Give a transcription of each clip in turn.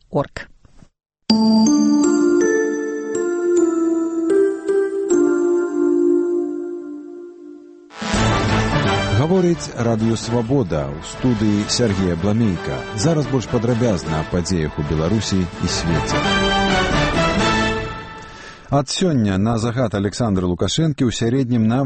www.radiomaria.org. Гаворыць Радыё Свабода, у студыі Сергея Бламейка. Зараз больш падрабязна аб падзеях у Беларусі і свеце. Ад сёння на загад Александра Лукашэнкі ў сярэднім на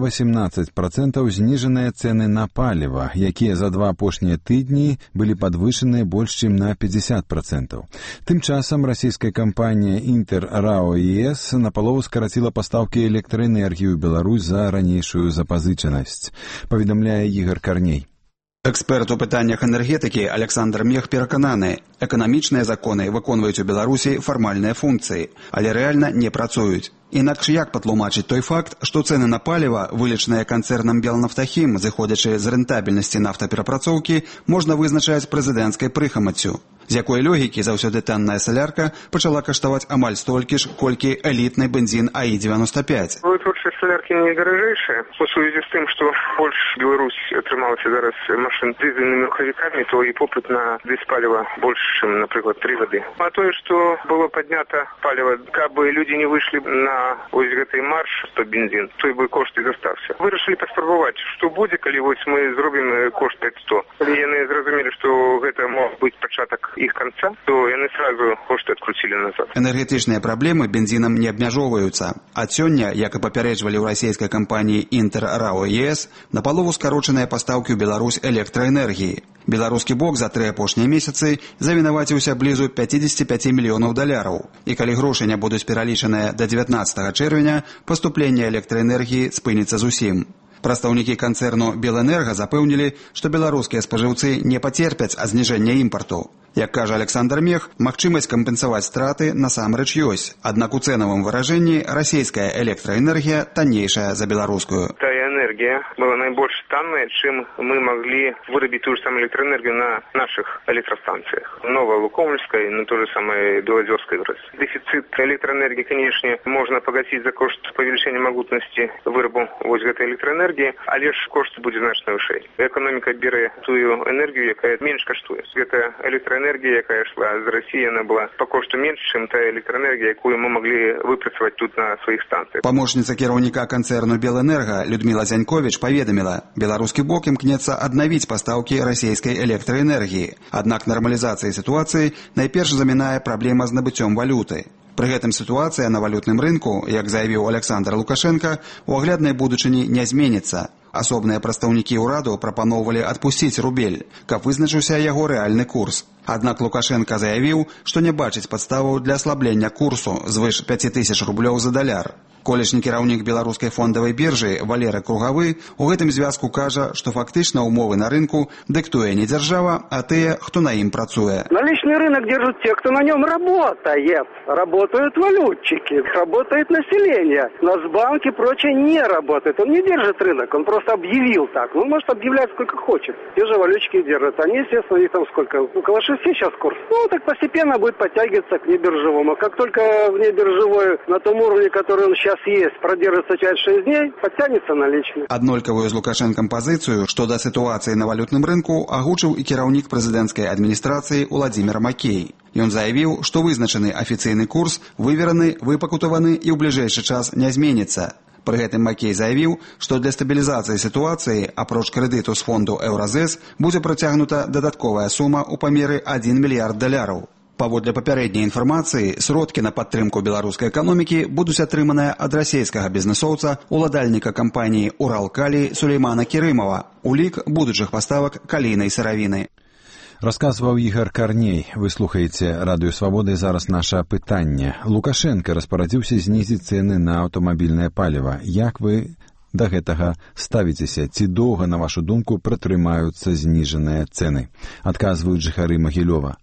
18% зніжаныя цэны на паліва, якія за 2 апошнія тыдні былі падвышаныя больш чым на 50%. Тым часам расійская кампанія Інтер РАО ЕС напалову скараціла пастаўкі электраэнергіі ў Беларусь за ранейшую запазычанасць, паведамляе Ігор Карней. Эксперт у пытаннях энергетыкі Александр Мех перакананы, эканамічныя законы выконваюць у Беларусі фармальныя функцыі, але рэальна не працуюць. Інакш як патлумачыць той факт, што цэны на паліва, вылічаныя канцэрнам Белнафтахім, зыходзячы з рэнтабельнасці нафтаперапрацоўкі, можна вызначаць прэзідэнцкай прыхамаццю. З якой логікі заўсёды танная салярка пачала каштаваць амаль столькі ж, колькі элітны бензін АІ-95. Вытворчасць саляркі не даражэйшая. У сувязі з тым, што больш Беларусь атрымалася зараз машын дызельнымі рухавікамі, то і попыт на дызпаліва больш, чым, напрыклад, 3 гады. А тое, што было паднята паліва, каб людзі не выйшлі на ось гэты марш, то бензін, то і бы кошт і застався. Вырашылі паспрабаваць, што будзе, калі вось мы зробім кошт 500. Калі яны зразумелі, што гэта мог быць пачатак их конца, то яны сразу кошты открутили назад. Энергетычныя праблемы бензінам не абмяжоўваюцца. Ад сёння, як і папярэджвалі ў расійскай кампаніі Інтер РАО ЕС, напалову скарочаныя пастаўкі ў Беларусь электраэнергіі. Беларускі бок за 3 апошнія месяцы завінаваціўся блізу $55 мільёнаў. І калі грошы не будуць пералічаныя да 19 чэрвеня, паступленне электраэнергіі спыніцца зусім. Прадстаўнікі канцэрну Белэнерга запэўнілі, што беларускія спажыўцы не пацерпяць ад зніжэння імпарту. Як кажа Александр Мех, магчымасць кампенсаваць страты насамрэч ёсць. Аднак у цэнавым выражэнні расійская электраэнергія таннейшая за беларускую. Тая энергия была наибольш танная, чым мы могли вырабіць ту же самую электроэнергию на наших электростанциях. Новолукомльской, но то же самое Белозерской. Дефицит электроэнергии, конечно, можно погасить за кошт павелічэння магутнасці вырабу вось гэтай электроэнергии, але ж кошт будзе значна вышэй. Экономика бере тую энергию, якая менш каштуе. Гэта электроэнергия, якая шла з России, она была по кошту менш, чым та электроэнергия, якую мы могли выпрацаваць тут на своих станциях. Памочніца кіраўніка канцэрну Белэнерга Людмила Зянькович паведаміла, беларускі бок імкнецца аднавіць пастаўкі расійскай электраэнергіі. Аднак нармалізацыі сітуацыі найперш замінае праблема з набыццём валюты. Пры гэтым сітуацыя на валютным рынку, як заявіў Александр Лукашенко, у агляднай будучыні не зменіцца. Асобныя прадстаўнікі ўраду прапаноўвалі адпусціць рубель, каб вызначыўся яго рэальны курс. Аднак Лукашенко заявіў, што не бачыць падставаў для аслаблення курсу звыш 5000 рублёў за даляр. Колішні кіраўнік беларускай фондавай біржы Валеры Кругавы у гэтым звязку кажа, што фактычна ўмовы на рынку дыктуе не дзяржава, а тыя, хто на ім працуе. Наличный рынок держат те, кто на нем работает. Работают валютчики, работает население. Нацбанк и прочее не работает. Он не держит рынок, он просто объявил так. Он может объявлять сколько хочет. Те же валютчики держат. Они, естественно, их там сколько? Около 6 сейчас курс. Ну, так постепенно будет подтягиваться к небиржевому. Как только внебиржевой на том уровне, который он сейчас есть, продержится 5-6 дней, подтянется наличный. Аднолькавую з Лукашэнкам пазіцыю, што да сітуацыі на валютным рынку, агучыў і кіраўнік прэзідэнцкай адміністрацыі Уладзімір Макей. Ён заявіў, што вызначаны афіцыйны курс вывераны, выпакутаваны і ў бліжэйшы час не зменіцца. Пры гэтым Макей заявіў, што для стабілізацыі сітуацыі, апроч крэдыту з фонду Еўразэс, будзе працягнута дадатковая сума ў памеры $1 мільярд. Паводле папярэдняй інфармацыі, сродкі на падтрымку беларускай эканомікі будуць атрыманыя ад расійскага бізнэсоўца, уладальніка кампаніі «Уралкалій» Сулеймана Кірымова, у лік будучых паставак калійнай сыравіны. Расказваў Ігор Карней. Вы слухаеце Радыё Свабоды, зараз наша пытанне. Лукашенко распарадзіўся знізіць цэны на аўтамабільнае паліва. Як вы да гэтага ставіцеся? Ці доўга, на вашу думку, пратрымаюцца зніжаныя цэны? Адказваюць жыхары Магілёва.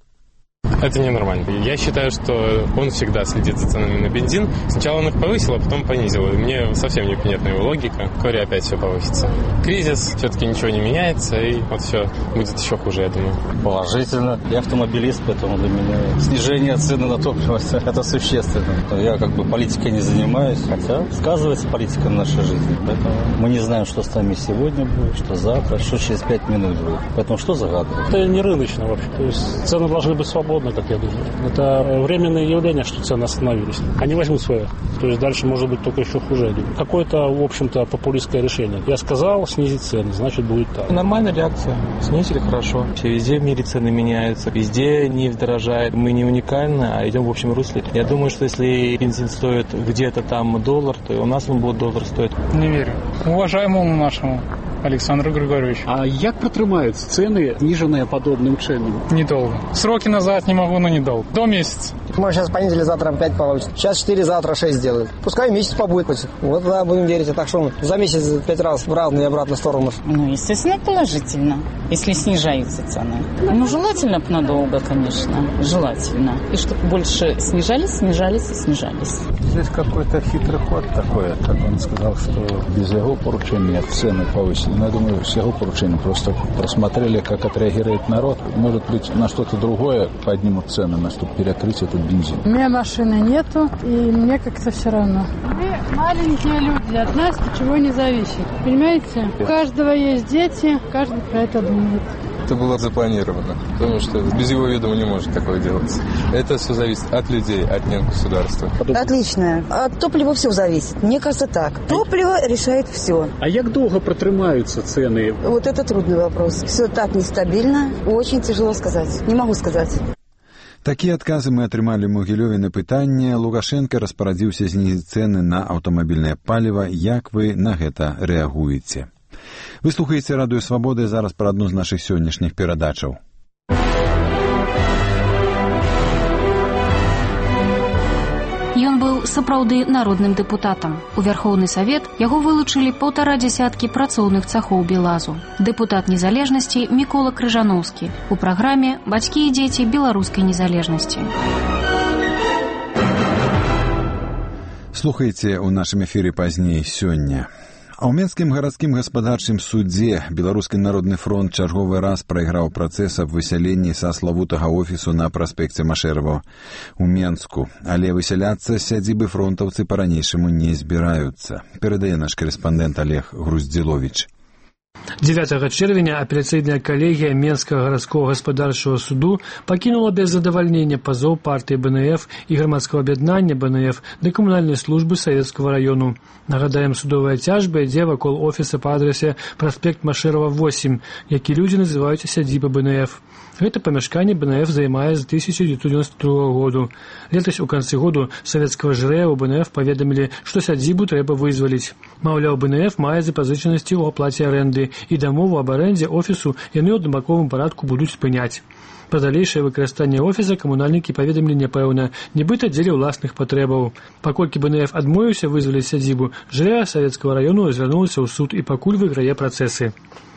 Это ненормально. Я считаю, что он всегда следит за ценами на бензин. Сначала он их повысил, а потом понизил. И мне совсем непонятна его логика. Вскоре опять все повысится. Кризис, все-таки ничего не меняется, и вот все будет еще хуже, я думаю. Положительно. Я автомобилист, поэтому для меня снижение цены на топливо – это существенно. Я политикой не занимаюсь, хотя сказывается политика на нашей жизни. Поэтому мы не знаем, что с нами сегодня будет, что завтра, что через 5 минут будет. Поэтому что загадывать? Это не рыночно вообще. То есть цены должны быть свободны, как я думаю. Это временное явление, что цены остановились. Они возьмут свое. То есть дальше может быть только еще хуже, я думаю. Какое-то, в общем-то, популистское решение. Я сказал снизить цены, значит будет так. Нормальная реакция. Снизили хорошо. Везде в мире цены меняются. Везде нефть дорожает. Мы не уникальны, а идем в общем русле. Я думаю, что если бензин стоит где-то там $1, то и у нас он будет $1 стоить. Не верю. Уважаемому нашему Александру Григорьевичу. А як протримаються цены, сниженные подобным ценам? Недолго. Сроки назад не могу, но недолго. До месяца. Мы сейчас понизили, завтра 5 получится. Сейчас 4, завтра 6 сделают. Пускай месяц побудет. Вот тогда будем верить. А так что за месяц 5 раз в разные и обратную сторону. Естественно, положительно, если снижаются цены. Желательно надолго, конечно. Желательно. И чтобы больше снижались. Здесь какой-то хитрый ход такой, как он сказал, что без его поручения цены повысили. Но я думаю, с его поручения просто просмотрели, как отреагирует народ. Может быть, на что-то другое поднимут цены, на чтобы перекрыть этот бензин. У меня машины нету, и мне как-то все равно. Мы маленькие люди, от нас ничего не зависит. Понимаете? У каждого есть дети, каждый про это думает. Это было запланировано, потому что без его ведома не может такое делаться. Это все зависит от людей, от не от государства. Отлично. От топлива все зависит. Мне кажется так. Топливо решает все. А як долго протримаются цены? Вот это трудный вопрос. Все так нестабильно. Очень тяжело сказать. Не могу сказать. Такія адказы мы атрымалі ў Могілёве на пытанне. Лукашенко распарадзіўся знізіць цэны на аўтамабільнае паліва. Як вы на гэта рэагуеце? Вы слухаеце Радыё Свабоды, зараз пра адну з нашых сённяшніх перадачаў. Ён быў сапраўды народным дэпутатам. У Вярхоўны Савет яго вылучылі 1,5 дзясяткі працоўных цахоў Белазу. Дэпутат незалежнасці Мікола Крыжаноўскі. У праграме «Бацькі і дзеці беларускай незалежнасці». Слухайце ў нашым эфіры пазней сёння. А ў Менскім гарадскім гаспадарчым судзе Беларускі народны фронт чарговы раз прайграў працэс аб высяленні са славутага офісу на праспекце Машэрава ў Менску. Але высяляцца з сядзібы фронтаўцы па-ранейшаму не збіраюцца. Перадае наш карэспандэнт Олег Груздзіловіч. 9 чэрвеня апеляцыйная калегія Менскага гарадскога гаспадарчага суду пакінула без задавальнення пазоў партыі БНФ і грамадскага аб'яднання БНФ да камунальнай службы Савецкага раёну. Нагадаем, судовая цяжба ідзе вакол офіса па адрасе праспект Машэрава 8, які людзі называюць сядзіба БНФ. Гэта памяшканне БНФ займае з 1992 году. Летась у канцы году савецкага жырэя ў БНФ паведамілі, што сядзібу трэба вызваліць. Маўляў, БНФ мае запазычанасці ў аплаце арэнды, і дамову аб арэндзе офісу яны ў аднабаковым парадку будуць спыняць. Пра далейшае выкарыстанне офіса камунальнікі паведамілі няпэўна, нібыта дзеля ўласных патрэбаў. Паколькі БНФ адмовіўся вызваліць сядзібу, жырэя Савецкага раёну звярнулася ў суд і пакуль выйграе працэсы.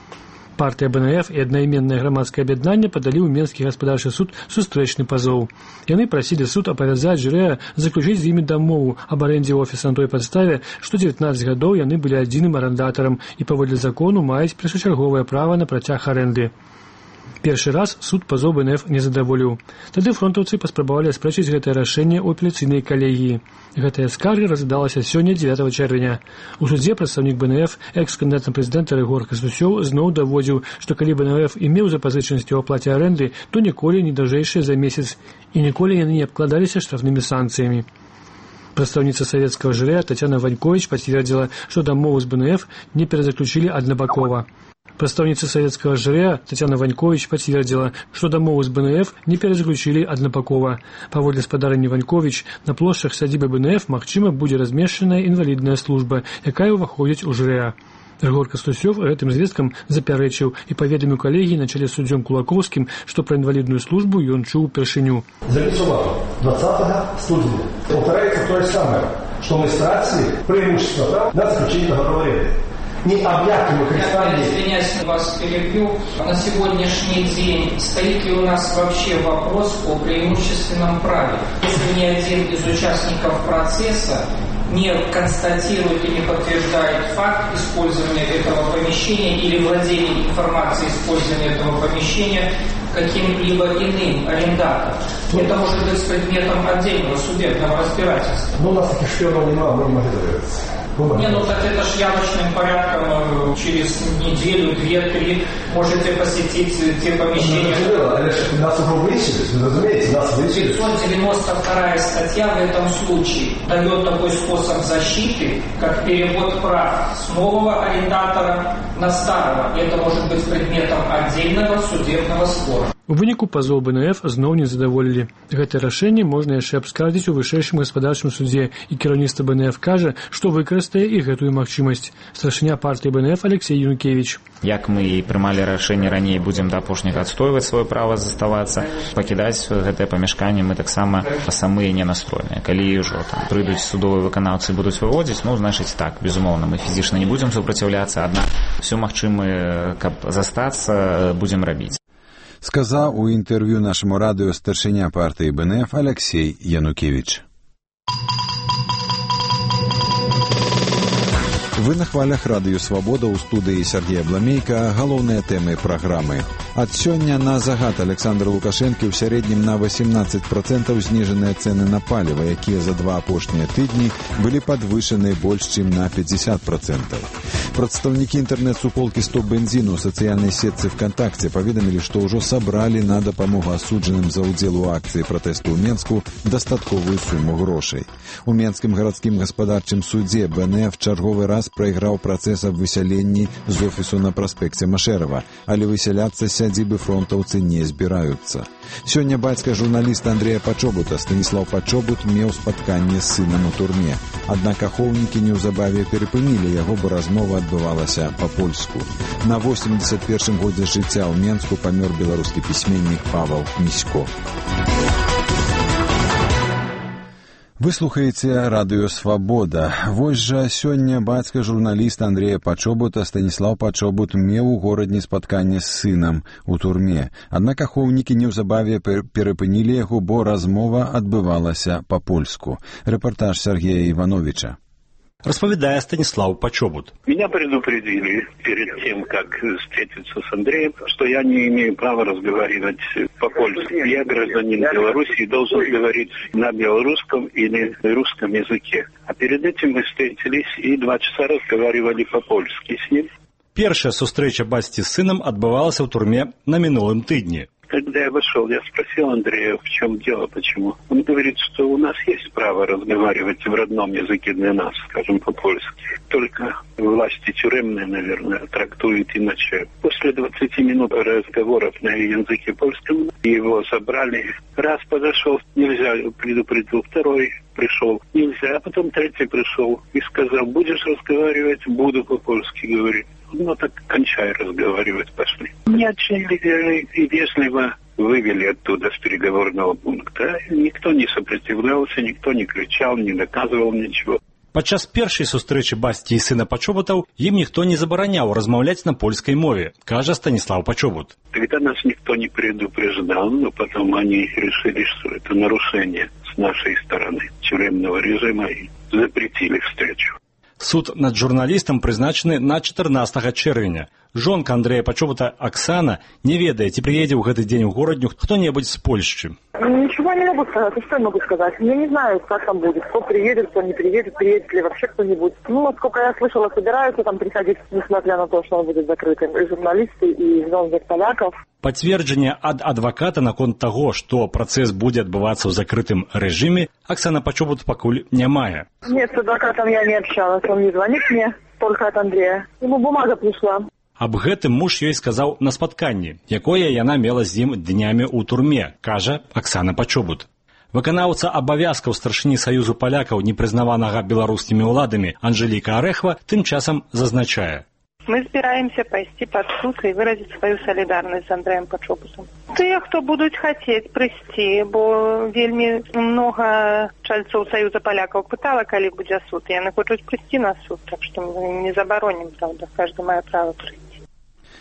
Партыя БНФ і аднайменнае грамадскае аб'яднанне падалі ў Менскі гаспадарчы суд сустрэчны пазоў. Яны прасілі суд абавязаць жырэя заключыць з імі дамову аб арэндзе офіса на той падставе, што 19 гадоў яны былі адзіным арандатарам і паводле закону маюць першачарговае права на працяг арэнды. Першы раз суд пазоў БНФ не задаволіў. Тады фронтаўцы паспрабавалі аспрэчыць гэтае рашэнне ў апеляцыйнай калегіі. Гэтая скарга разглядалася сёння 9 чэрвеня. У судзе прадстаўнік БНФ, экс-кандыдат на прэзідэнта Рыгор Кастусёў зноў даводзіў, што калі БНФ і меў запазычанасці ў аплаце арэнды, то ніколі не даўжэйшыя за месяц і ніколі яны не абкладаліся штрафнымі санкцыямі. Прадстаўніца савецкага жырэя Тацяна Ваньковіч пацвердзіла, што дамову з БНФ не перазаключылі аднабакова. Прадстаўніца савецкага жырэя Тацяна Ваньковіч пацвердзіла, што дамову з БНФ не перазаключылі аднабакова. Паводле спадарні Ваньковіч, на плошчах сядзібы БНФ магчыма будзе размешчаная інвалідная служба, якая ўваходзіць у жырэя. Рыгор Кастусёў гэтым звесткам запярэчыў і паведаміў калегіі на чале з суддзём Кулакоўскім, што пра інвалідную службу ён чуў упершыню. Зафиксовано 20 студия. Повторяется то же самое, что мы стратили преимущество на заключение договора аренды. Не объятым выкористанием. Извиняюсь, вас перебью. На сегодняшний день стоит ли у нас вообще вопрос о преимущественном праве? Если ни один из участников процесса не констатирует и не подтверждает факт использования этого помещения или владения информацией использования этого помещения, каким-либо иным арендатором. Это может быть предметом отдельного судебного разбирательства. Ну, у нас таких шпионов немало, мы не могли довериться. Не, ну так это ж явочным порядком через неделю, 2-3 можете посетить те помещения. Нас уже вылечили, вы разумеете, нас вылечили. 592 статья в этом случае дает такой способ защиты, как перевод прав с нового арендатора на старого. Это может быть предметом отдельного судебного спора. У выніку пазоў БНФ зноў не задаволілі. Гэтае рашэнне можна яшчэ абскардзіць у вышэйшым гаспадарчым судзе, і кіраўніцтва БНФ кажа, што выкарыстае і гэтую магчымасць. Старшыня партыі БНФ Алексей Янукевич. Як мы і прымалі рашэнне раней, будзем да апошняга адстойваць сваё права заставацца, пакідаць гэтае памяшканне мы таксама самыя не настроеныя. Калі ўжо там прыйдуць судовыя выканаўцы і будуць выводзіць, ну, значыць так, безумоўна, мы фізічна не будзем супраціўляцца, аднак ўсё магчымае, каб застацца, будзем рабіць. Сказаў у інтэрв'ю нашаму радыё старшыня партыі БНФ Алексей Янукевич. Вы на хвалях радыё «Свабода» ў студыі Сергея Бламейка. Галоўныя тэмы праграмы. Ад сёння на загад Александра Лукашэнкі ў сярэднім на 18% зніжаныя цэны на паліва, якія за 2 апошнія тыдні былі падвышаны больш чым на 50%. Прадстаўнікі інтэрнэт-суполкі «Стоп бензіну» ў сацыяльнай сетцы ВКонтакте паведамілі, што ўжо сабралі на дапамогу асуджаным за ўдзел у акцыі пратэсту ў Менску дастатковую суму грошай. У Менскім гарадскім гаспадарчым судзе БНФ чарговы раз прайграў працэс аб высяленні з офісу на праспекце Машэрава, але высяляцца з сядзібы фронтаўцы не збіраюцца. Сёння бацька журналіста Андрэя Пачобута, Станіслаў Пачобут, меў спатканне з сынам у турме. Аднак ахоўнікі неўзабаве перапынілі яго, бо размова адбывалася па-польску. На 81-м годзе жыцця ў Менску памёр беларускі пісьменнік Павал Місько. Вы слухаеце радыё «Свабода». Вось жа сёння бацька журналіста Андрэя Пачобута Станіслаў Пачобут меў у горадні спатканне з сынам у турме. Аднак ахоўнікі неўзабаве перапынілі яго, бо размова адбывалася па-польску. Рэпартаж Сергея Ивановича. Распавядае Станислав Почобут. Меня предупредили перед тем, как встретиться с Андреем, что я не имею права разговаривать по-польски. Я гражданин Беларуси и должен говорить на белорусском или русском языке. А перед этим мы встретились и 2 часа разговаривали по-польски с ним. Первая встреча бацькі с сыном отбывалась в турме на минулом тыдні. Когда я вошел, я спросил Андрея, в чем дело, почему. Он говорит, что у нас есть право разговаривать в родном языке для нас, скажем, по-польски. Только власти тюремные, наверное, трактуют иначе. После 20 минут разговоров на языке польском его забрали. Раз подошел, нельзя, предупредил. Второй пришел, нельзя. А потом третий пришел и сказал, будешь разговаривать, буду по-польски говорить. Ну так кончай разговаривать, пошли. Меня очень и вежливо вывели оттуда с переговорного пункта. Никто не сопротивлялся, никто не кричал, не доказывал ничего. Падчас першай сустрэчы бацькі і сына Пачобутаў ім ніхто не забараняў размаўляць на польскай мове, кажа Станислав Почобут. Тогда нас никто не предупреждал, но потом они решили, что это нарушение с нашей стороны тюремного режима и запретили встречу. Суд над журналістам прызначаны на 14 чэрвеня. Жонка Андрэя Пачобута Оксана не ведае, ці прыедзе ў гэты дзень у горадню кто-небудзь з Польшчы. Ничего не могу сказать. Что я могу сказать? Я не знаю, как там будет. Кто приедет, кто не приедет, приедет ли вообще кто-нибудь. Ну, насколько я слышала, собираются там приходить, несмотря на то, что он будет закрытым. И журналисты, и многих поляков. Пацверджанне ад адваката наконт таго, што працэс будзе адбывацца ў закрытым рэжыме, Оксана Пачобут пакуль не мае. Нет, с адвокатом я не общалась. Он не звонит мне, только от Андрея. Ему бумага пришла. Аб гэтым муж ёй сказаў на спатканні, якое яна мела з ім днямі ў турме, кажа Оксана Пачобут. Выканаўца абавязкаў старшыні Саюзу палякаў, непрызнаванага беларускімі ўладамі, Анжеліка Арэхва, тым часам зазначае. Мы збираемся пойти под суд и выразить свою солидарность с Андреем Пачобутом. Те, кто будут хотеть прийти, бо вельми много чальцов Союза поляков пытала, коли будет суд, и они хотят прийти на суд, так что мы не забороним, правда, каждый мое право прийти.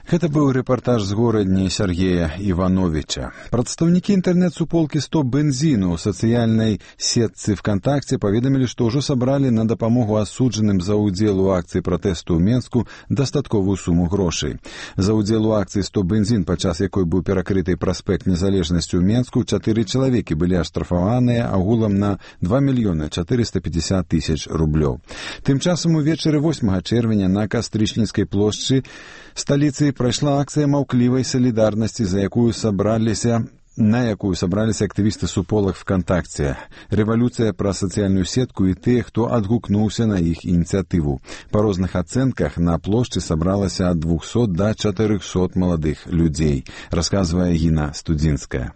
Гэта быў рэпартаж з горадні Сергея Івановича. Прадстаўнікі інтэрнэт-суполкі «100 бензіну» ў сацыяльнай сетцы ВКонтакте паведамілі, што ўжо сабралі на дапамогу асуджаным за ўдзел у акцыі пратэсту ў Менску дастатковую суму грошай. За ўдзел у акцыі «100 бензін», падчас якой быў перакрыты праспект Незалежнасці ў Менску, 4 чалавекі былі аштрафаваныя агулам на 2 мільёны 450 тысяч рублёў. Тым часам увечары 8 чэрвеня на Кастрычніцкай плошчы сталіцы прайшла акцыя маўклівай салідарнасці, на якую сабраліся актывісты суполак ВКонтакте. Рэвалюцыя пра сацыяльную сетку і тыя, хто адгукнуўся на іх ініцыятыву. Па розных ацэнках на плошчы сабралася ад 200 да 400 маладых людзей, расказвае Гіна Студзінская.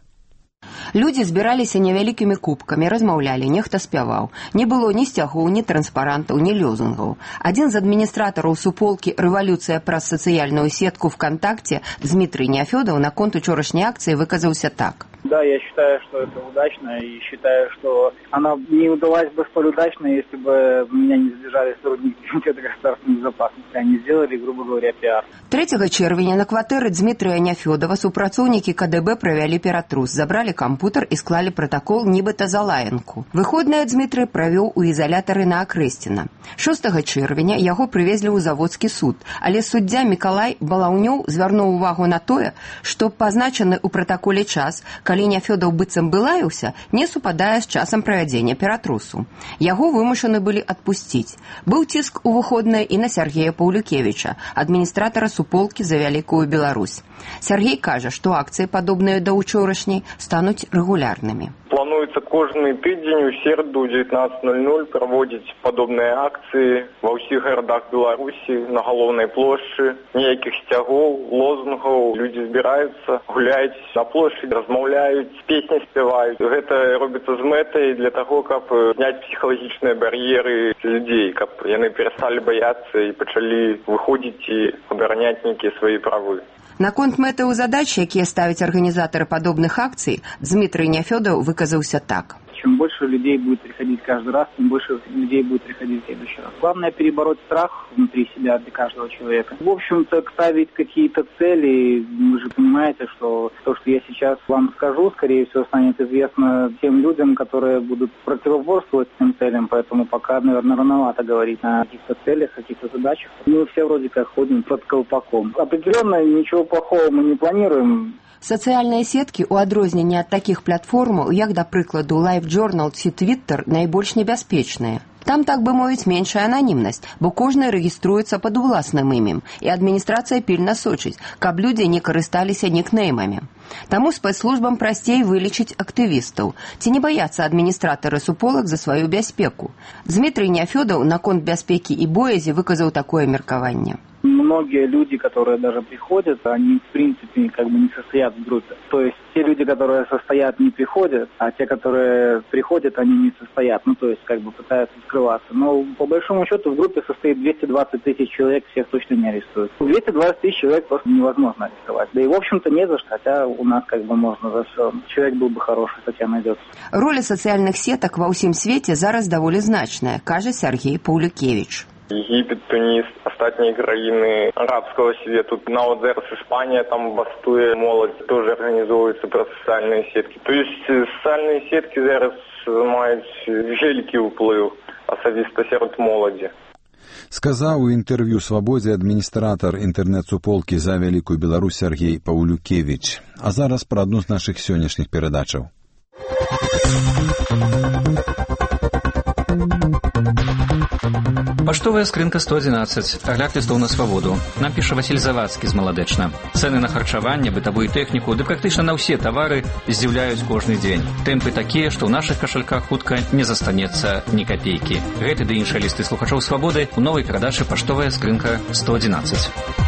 Людзі збіраліся невялікімі кубкамі, размаўлялі, нехта спяваў. Не было ні сцягоў, ні транспарантаў, ні лёзунгаў. Адзін з адміністратараў суполкі «Рэвалюцыя праз сацыяльную сетку ВКонтакте» Дмитрий Неофёдов наконт учорашняй акцыі выказаўся так. Да, я считаю, что это удачно, и считаю, что она не удалась бы столь удачно, если бы меня не задержали сотрудники Комитета государственной безопасности. Они сделали, грубо говоря, пиар. 3 чэрвеня на кватэры Дмитрия Неофёдова супрацоўнікі КДБ правялі ператрус, забралі кампутар і склалі пратакол нібыта за лаянку. Выходнае Дмитрий правёў у ізалятары на Акрэсціна. 6 чэрвеня яго прывезлі ў заводскі суд, але суддзя Мікалай Балаўнёў звярнуў увагу на тое, што пазначаны ў пратаколе час, калі Неофёдов быццам бы лаяўся, не супадае з часам правядзення ператрусу. Яго вымушаны былі адпусціць. Быў ціск у выходнае і на Сергея Паўлюкевіча, адміністратара суполкі за Вялікую Беларусь. Сергей кажа, што акцыі, падобныя да учорашняй, стануць рэгулярнымі. Плануецца кожны тыдзень у середу 19:00 праводзіць падобныя акцыі ва ўсіх гарадах Беларусі, на галоўнай плошчы. Ніякіх сцягоў, лозунгаў, людзі збіраюцца, гуляюць на плошчы, размаўляюць, песні спяваюць. Гэта робіцца з мэтай для таго, каб зняць псіхалагічныя бар'еры людзей, каб яны перасталі баяцца і пачалі выходзіць і абараняць нейкія свае правы. Наконт мэтаў задач, якія ставяць арганізатары падобных акцый, Дмитрий Неофёдов выказаўся так. Чем больше людей будет приходить каждый раз, тем больше людей будет приходить в следующий раз. Главное перебороть страх внутри себя для каждого человека. В общем-то, ставить какие-то цели, вы же понимаете, что то, что я сейчас вам скажу, скорее всего, станет известно тем людям, которые будут противоборствовать этим целям, поэтому пока, наверное, рановато говорить о каких-то целях, каких-то задачах. Мы все вроде как ходим под колпаком. Определенно ничего плохого мы не планируем. Сацыяльныя сеткі, у адрозненні ад такіх платформаў, як, да прыкладу, LiveJournal ці Twitter, найбольш небяспечныя. Там, так бы мовіць, меншая ананімнасць, бо кожны рэгіструецца пад уласным імем, і адміністрацыя пільна сочыць, каб людзі не карысталіся нікнеймамі. Таму спецслужбам прасцей вылічыць актывістаў. Ці не баяцца адміністратары суполак за сваю бяспеку? Дмитрий Неофёдов наконт бяспекі і боязі выказаў такое меркаванне. Многие люди, которые даже приходят, они в принципе как бы не состоят в группе. То есть те люди, которые состоят, не приходят, а те, которые приходят, они не состоят. Ну, то есть как бы пытаются скрываться. Но по большому счету в группе состоит 220 тысяч человек, всех точно не арестуют. 220 тысяч человек просто невозможно арестовать. Да и в общем-то не за что, хотя у нас как бы можно за все. Человек был бы хороший, хотя найдется. Роля сацыяльных сетак ва ўсім свеце зараз даволі значная, кажа Сергей Паўлюкевіч. Египет, Тунис, остальные краины арабского свету, нават зараз Испания там бастуе, молодь тоже организовывается про социальные сетки. То есть социальные сетки зараз маюць вялікі ўплыў, асабіста сярод моладзі. Сказаў у інтэрв'ю «Свабодзе» адміністратар інтэрнэт-суполкі за Вялікую Беларусь Сергей Паўлюкевіч. А зараз пра адну з нашых сённяшніх перадачаў. Паштовая скрынка 111. Агляд лістоў на свабоду. Нам піша Васіль Завадскі з Маладэчна. Цэны на харчаванне, бытавую тэхніку, ды практычна на ўсе тавары здзіўляюць кожны дзень. Тэмпы такія, што ў нашых кашальках хутка не застанецца ні капейкі. Гэты ды іншыя лісты слухачоў свабоды у новай перадачы «Паштовая скрынка 111».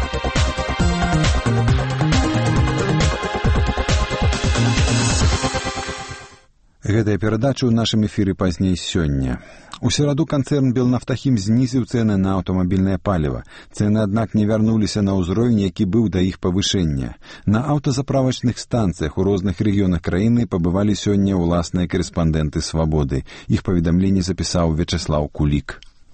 Гэтая перадача ў нашым эфіры пазней сёння. У сераду канцэрн «Белнафтахім» знізіў цэны на аўтамабільнае паліва. Цэны, аднак, не вярнуліся на ўзровень, які быў да іх павышэння. На аўтазаправачных станцыях у розных рэгіёнах краіны пабывалі сёння ўласныя карэспандэнты «Свабоды». Іх паведамленне запісаў Вячеслаў Кулік.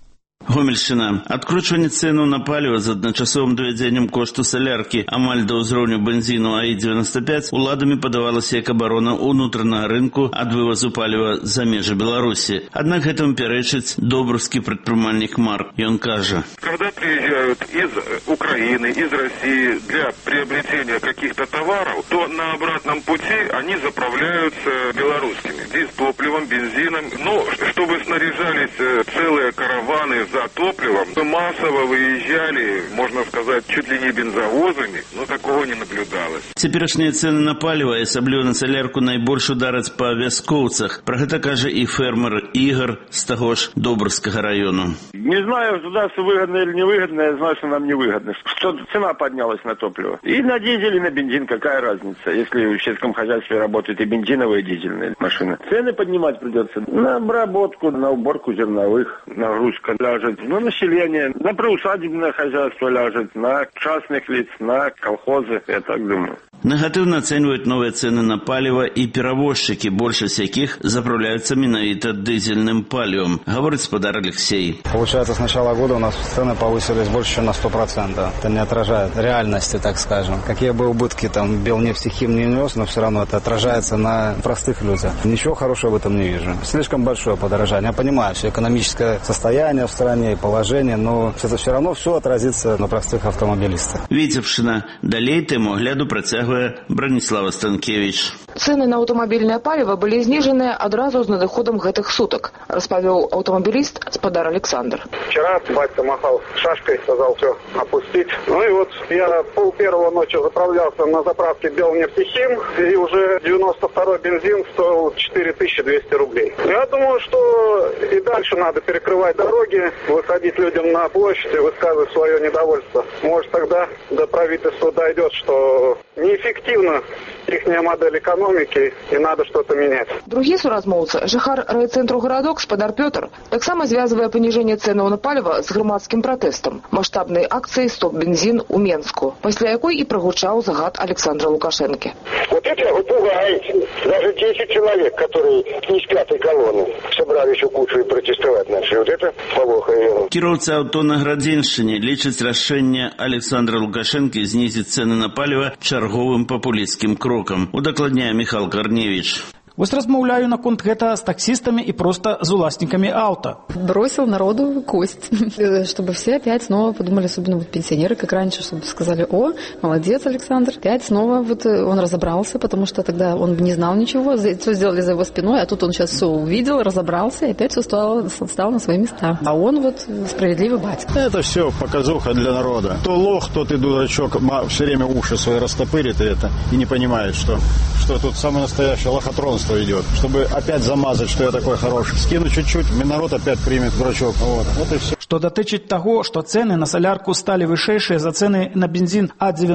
Гомельшчына. Адкручванне цэнаў на паліва з адначасовым давядзеннем кошту саляркі амаль да ўзроўню бензіну АІ-95 уладамі падавалася як абарона ўнутранага рынку ад вывазу паліва за межы Беларусі. Аднак гэтаму пярэчыць добрускі прадпрымальнік Марк. Ён кажа: когда приезжают из Украины, из России для приобретения каких-то товаров, то на обратном пути они заправляются белорусскими. Здесь топливом, бензином. Но чтобы снаряжались целые караваны за топливом, мы массово выезжали, можно сказать, чуть ли не бензовозами, но такого не наблюдалось. Цяперашнія цэны на паліва і асабліва на салярку найбольш удараць па вяскоўцах. Пра гэта кажа і фермер Ігор з таго ж Добрскага району. Не знаю, государству выгодно или невыгодно, я знаю, что нам невыгодно. Что цена поднялась на топливо. И на дизель, и на бензин, какая разница, если в сельском хозяйстве работают и бензиновые, и дизельные машины. Цены поднимать придется на обработку, на уборку зерновых, нагрузка ляжет на население, на приусадебное хозяйство ляжет, на частных лиц, на колхозы, я так думаю. Негативно оценивают новые цены на паліва і перевозчики, большасць якіх заправляются менавіта дизельным палівом, говорит господар Алексей. Получается, с начала года у нас цены повысились больше, чем на 100%. Это не отражает реальности, так скажем. Какие бы убытки там Белнефтехим не нес, но все равно это отражается на простых людях. Ничего хорошего в этом не вижу. Слишком большое подорожание. Я понимаю, все экономическое состояние в стране и положение, но это все равно все отразится на простых автомобилистах. Витебщина. Далей тему огляду протягивает Бронислава Станкевич. Цены на аўтамабільнае паліва былі знижены адразу з надыходам гэтых сутак, распавёў аўтамабіліст спадар Александр. Вчера батька махал шашкой, сказал все опустить. Ну и вот я 1:30 ночи заправлялся на заправке Белнефтехим, и уже 92-й бензин стоил 4200 рублей. Я думаю, что и дальше надо перекрывать дороги, выходить людям на площадь и высказывать свое недовольство. Может, тогда до правительства дойдет, что неэффективна ихняя модель экономики, и надо что-то менять. Другі суразмоўца, жыхар райцэнтру гарадок спадар Пётр, таксама звязвае паніжэнне цэнаў на паліва з грамадскім пратэстам, маштабнай акцыі «Стоп бензин» у Менску, пасля якой і прагучаў загад Александра Лукашенко. Вот это пугает. Даже 10 человек, которые не с пятой колонны собрались у кучу и протестовать начали. Вот это полохо. Кіроўца аўто на Градзеншчыне лічыць рашэнне Александра Лукашенко знізіць цэны на паліва чарговым папулісцкім крокам. Удакладняе Михаил Корневич. Вось размаўляю наконт гэта з таксистами и просто з уласнікамі авто. Бросил народу кость, чтобы все опять снова подумали, особенно вот пенсионеры, как раньше, чтобы сказали: о, молодец, Александр. Опять снова вот он разобрался, потому что тогда он не знал ничего, все сделали за его спиной, а тут он сейчас все увидел, разобрался, и опять все стало на свои места. А он вот справедливый батька. Это все показуха для народа. То лох, то ты дурачок, все время уши свои растопырит и не понимает, что тут самый настоящий лохотрон идет, чтобы опять замазать, что я такой хороший. Скину чуть-чуть, народ опять примет дурачок. Вот и все. Что датычыць таго, што цэны на салярку сталі вышэйшыя за цэны на бензін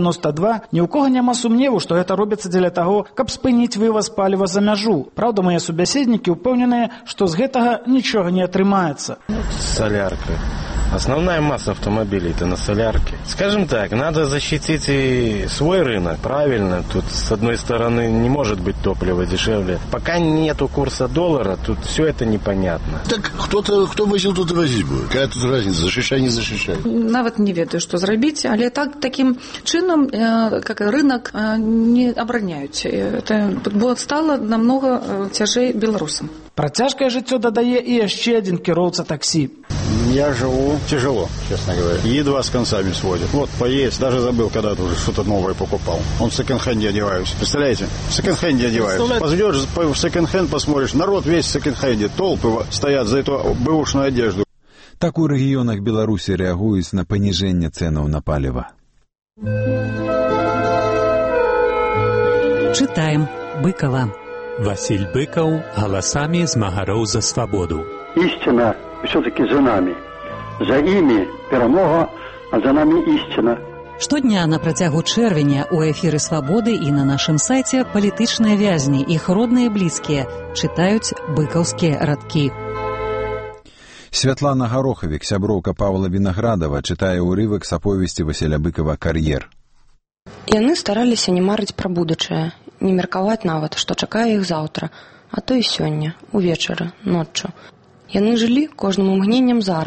А-92, ні ў кого няма сумневу, што гэта робіцца дзеля таго, каб спыніць вываз паліва за мяжу. Праўда, мае субяседнікі ўпэўненыя, што з гэтага нічога не атрымаецца. Солярка. Основная масса автомобилей-то на солярке. Скажем так, надо защитить и свой рынок, правильно. Тут, с одной стороны, не может быть топливо дешевле. Пока нету курса доллара, тут все это непонятно. Так кто возил, тот и возить будет. Какая тут разница, защищай, не защищай. Нават не ведаю, что зрабіць, але таким чином, как рынок, не абараняюць. Это стало намного цяжэй беларусам. Працяжкае жыццё дадае і яшчэ адзін кіроўца таксі. Я живу тяжело, честно говоря. Едва с концами сводит. Вот, поесть, даже забыл, когда-то уже что-то новое покупал. Он в секонд-хенде одеваюсь. Представляете? В секонд-хенде одеваюсь. Пойдешь в секонд-хенд, посмотришь, народ весь в секонд-хенде. Толпы стоят за эту бэушную одежду. Так у рэгіёнах Беларусі рэагуюць на паніжэнне цэнаў на паліва. Читаем Быкова. Василь Быков голосами змагароў за свободу. Истина все-таки за нами. За ими перемога, а за нами истина. Штодня на працягу чэрвеня у эфіры «Свабоды» і на нашым сайце палітычныя вязні, іх родныя блізкія чытаюць быкаўскія радкі. Святлана Гарохавік, сяброўка Павла Вінаградава, чытае ўрывак з аповесці Васіля Быкова «Кар'ер». Яны стараліся не марыць пра будучае, не меркаваць нават, што чакае іх заўтра, а то і сёння, увечары, ноччу. Яны жылі кожным імгненнем зараз,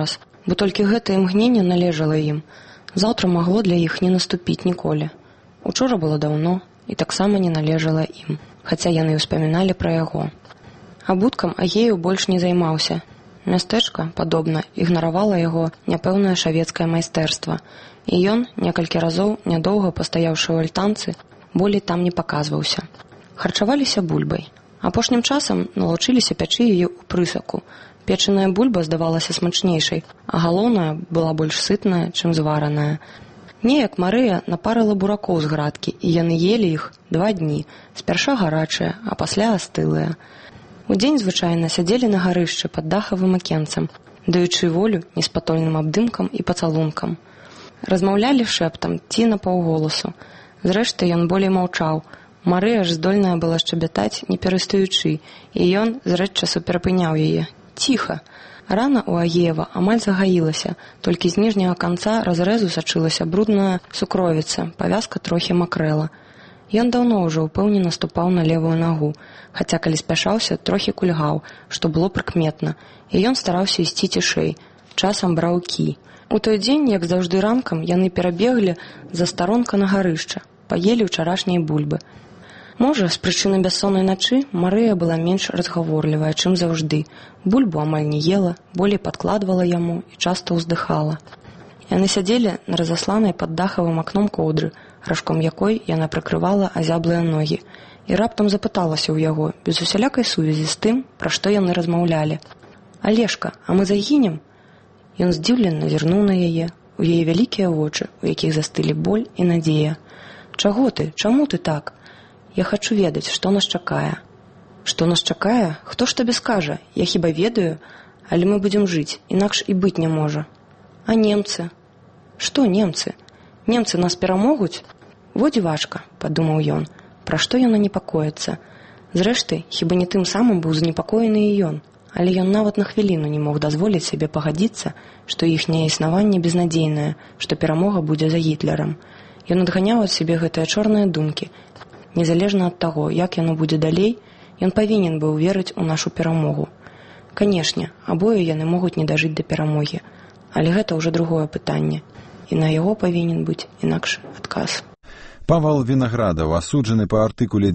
бо толькі гэта імгненне належала ім. Заўтра магло для іх не наступіць ніколі. Учора было даўно і таксама не належала ім, хаця яны ўспаміналі пра яго. Абуткам Агеяў больш не займаўся. Мястэчка, падобна, ігнаравала яго няпэўнае шавецкае майстэрства, і ён, некалькі разоў, нядоўга пастаяўшы ў альтанцы, болей там не паказваўся. Харчаваліся бульбай. Апошнім часам налучыліся пячы яе ў прысаку. Печаная бульба здавалася смачнейшай, а галоўная была больш сытная, чым звараная. Неяк Марыя напарыла буракоў з градкі, і яны елі іх 2 дні, спярша гарачыя, а пасля астылыя. Удзень звычайна сядзелі на гарышчы пад дахавым акенцам, даючы волю неспатольным абдымкам і пацалункам. Размаўлялі шэптам ці напаўголасу. Зрэшты, ён болей маўчаў. Марыя ж здольная была шчабятаць, не перастаючы, і ён зрэч часу перапыняў яе. Ціха! Рана ў Агеева амаль загаілася, толькі з ніжняга канца разрэзу сачылася брудная сукровіца, павязка трохі макрэла. Ён даўно ўжо ўпэўнена ступаў на левую нагу, хаця калі спяшаўся, трохі кульгаў, што было прыкметна, і ён стараўся ісці цішэй, часам браў кі. У той дзень, як заўжды ранкам, яны перабеглі за старонка на гарышча, паелі ўчарашняй бульбы. Можа, з прычыны бяссоннай начы Марыя была менш разгаворлівая, чым заўжды. Бульбу амаль не ела, болей падкладвала яму і часта ўздыхала. Яны сядзелі на разасланай пад дахавым акном коўдры, ражком якой яна прыкрывала азяблыя ногі, і раптам запыталася ў яго, без усялякай сувязі з тым, пра што яны размаўлялі. «Алешка, а мы загінем?» Ён здзіўлена зірнуў на яе, у яе вялікія вочы, у якіх застылі боль і надзея. «Чаго ты? Чаму ты так? Я хачу ведаць, што нас чакае». «Што нас чакае? Хто ж табе скажа? Я хіба ведаю? Але мы будзем жыць, інакш і быць не можа». «А немцы?» «Што немцы? Немцы нас перамогуць?» «Во дзівачка», – падумаў ён, пра што яна непакоіцца. Зрэшты, хіба не тым самым быў занепакоены і ён, але ён нават на хвіліну не мог дазволіць сабе пагадзіцца, што іхняе існаванне безнадзейнае, што перамога будзе за Гітлерам. Ён адганяў ад сябе гэтыя чорныя думкі. Незалежна ад таго, як яно будзе далей, ён павінен быў верыць у нашу перамогу. Канешне, абое яны могуць не дажыць да перамогі, але гэта ўжо другое пытанне, і на яго павінен быць інакш адказ. Павал Виноградов, асуджаны па артыкуле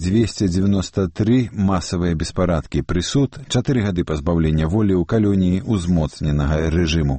293 «Масавыя беспарадкі». Прысуд 4 гады пазбаўлення волі ў калоніі узмоцненага рэжыму.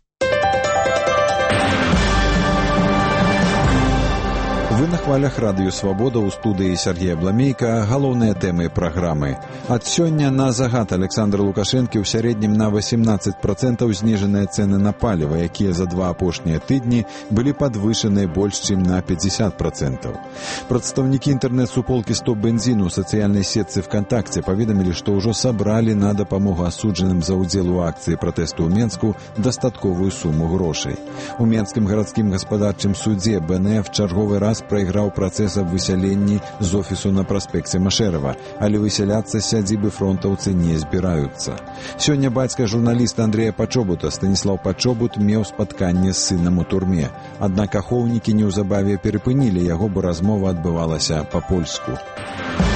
Вы на хвалях радыё «Свабода», у студыі Сергея Бламейка. Галоўныя тэмы праграмы. Ад сёння на загад Александра Лукашэнкі ў сярэднім на 18% зніжаныя цэны на паліва, якія за 2 апошнія тыдні былі падвышаныя больш чым на 50%. Прадстаўнікі інтэрнэт-суполкі «Стоп бензіну» ў сацыяльнай сетцы ВКонтакте паведамілі, што ўжо сабралі на дапамогу асуджаным за ўдзел у акцыі пратэсту ў Менску дастатковую суму грошай. У Менскім гарадскім гаспадарчым судзе БНФ чарговы раз прайграў працэс аб высяленні з офісу на праспекце Машэрава, але высяляцца з сядзібы фронтаўцы не збіраюцца. Сёння бацька журналіста Андрэя Пачобута, Станіслаў Пачобут, меў спатканне з сынам у турме. Аднак ахоўнікі неўзабаве перапынілі яго, бо размова адбывалася па-польску.